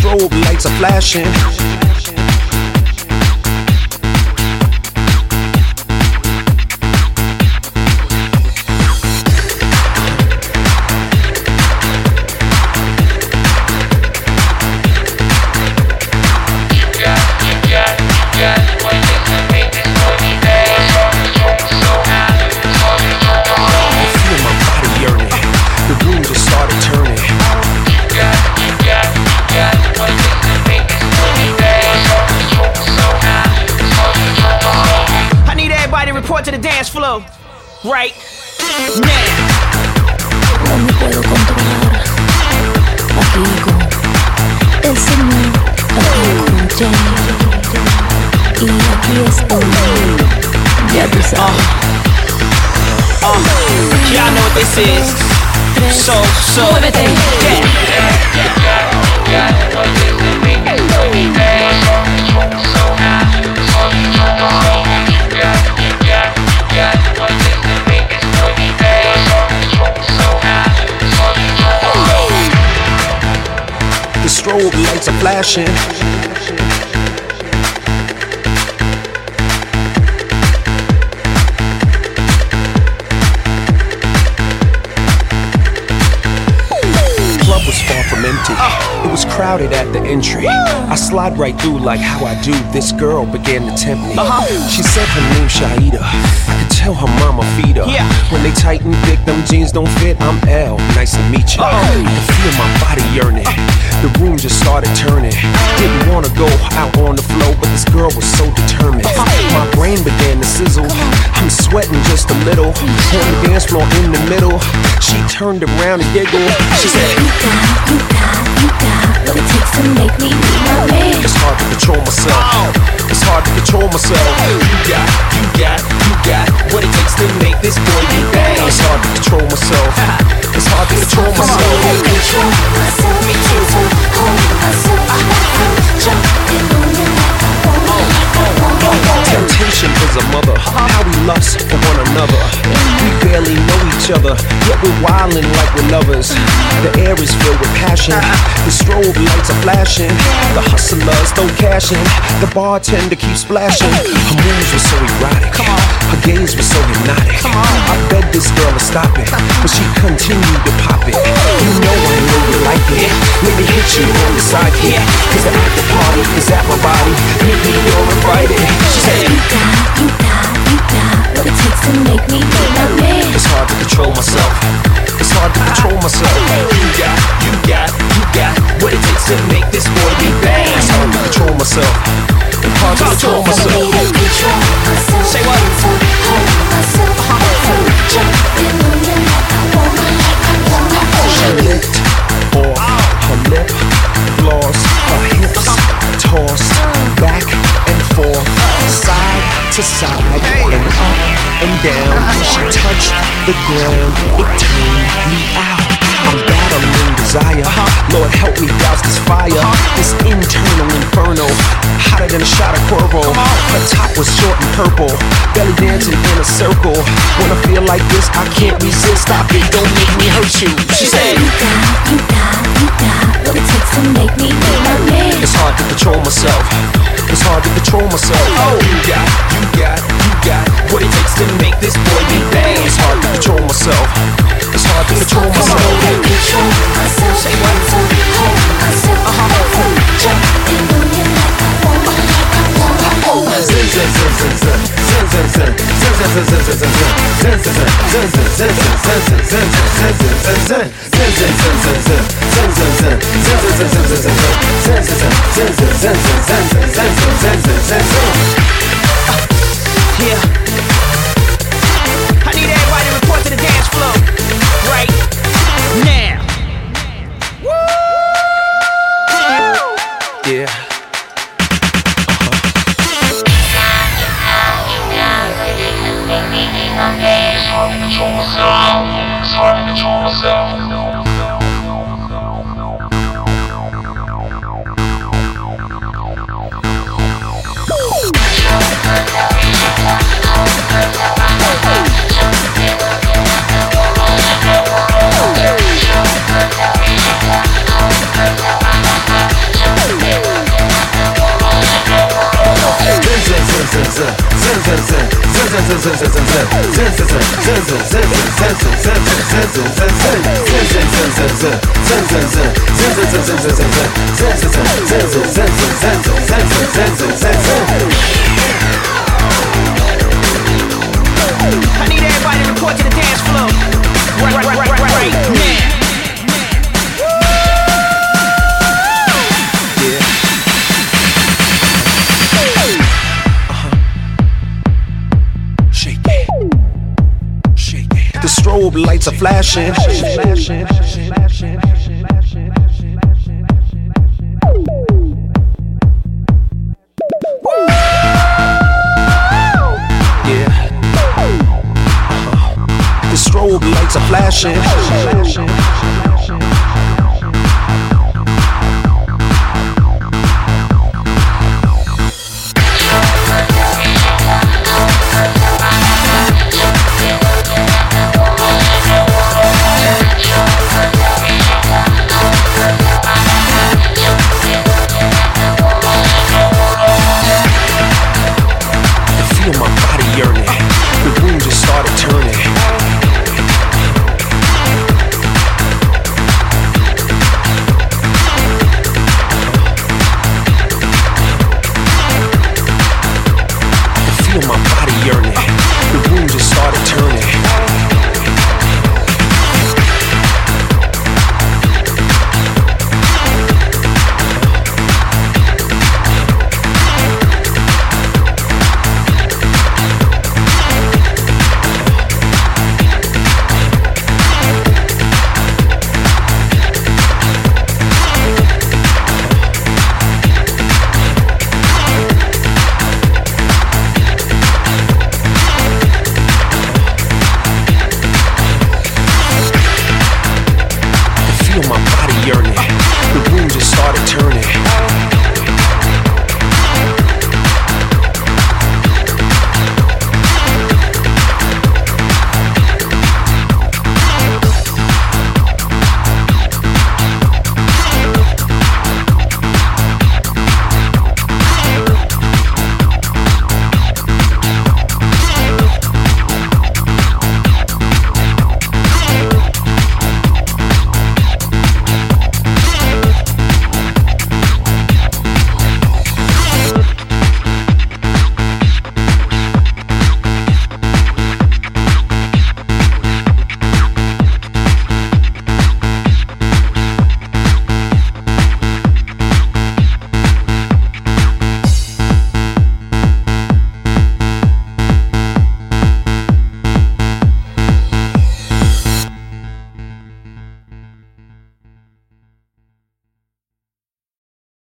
strobe lights are flashing. Report to the dance floor, right now. No me puedo controlar. Aquí con el señor, aquí con Jay. Y aquí estoy. Ya tú sabes. Y'all know what this is. So, muévete. The strobe lights are flashing. Club was far from empty. It was crowded at the entry. I slide right through like how I do. This girl began to tempt me. She said her name Shaida. I could tell her mama feed her. When they tighten thick, them jeans don't fit. I'm L, nice to meet you. I could feel my body yearning. The room just started turning. Didn't wanna go out on the floor, but this girl was so determined. My brain began to sizzle. I'm sweating just a little. On the dance floor in the middle, she turned around and giggled. She said, You got what it takes to make me be my man. it's hard to control myself. It's hard to control myself. You got what it takes to make this boy be bad. It's hard to control myself. It's hard to control myself. Control myself. Me too. Hold myself. Jumping on you like I want. Temptation is a mother. How we lust for one another. We barely know each other, yet we're wildin' like we're lovers. The air is filled with passion. The strobe lights are flashing. The hustlers throw cash in. The bartender keeps splashing. Her moves were so erotic. Her gaze was so hypnotic. I begged this girl to stop it, but she continued to pop it. You know I know you like it. Let me hit you on the side here, cause the after party is at my body. Meet me you're invited. She said, You got what it takes to make me be my man. it's hard to control myself. It's hard to control myself. You got what it takes to make this boy be bad. It's hard to control myself. It's hard to control myself. say what? Hold myself. Jumping on you like I want. She licked off her lip, gloss, her hips tossed back and forth, side to side, and up and down. She touched the ground, it turned me out. I'm battling desire. Lord help me douse this fire. This internal inferno, hotter than a shot of Cuervo. Her top was short and purple, belly dancing in a circle. When I feel like this, I can't resist. Stop it, don't make me hurt you. She said, You got what it takes to make me be my man. it's hard to control myself. It's hard to control myself. You got what it takes to make this boy be bad. It's hard to control myself. It's hard to control myself. Control myself. Say what? Hold myself. Jumping on you like I want. Zin, zin, zin, zin, zin. Zin, zin, zin. Zin, zin, zin, zin, zin, zin. Zin, zin, zin. Zin, zin, zin, zin, zin, zin, zin, zin, zin, zin. Zin, zin, zin, zin, zin. Zin, zin, zin. Zin, zin, zin, zin, zin, zin. Zin, zin, zin. Zin, zin, zin, zin, zin, zin, zin, zin, zin. Yeah. I need everybody to report to the dance floor, right now. Yeah. It's hard to control myself. I need everybody to report to the dance floor. Right now. The strobe lights are flashing. Yeah. The strobe lights are flashing.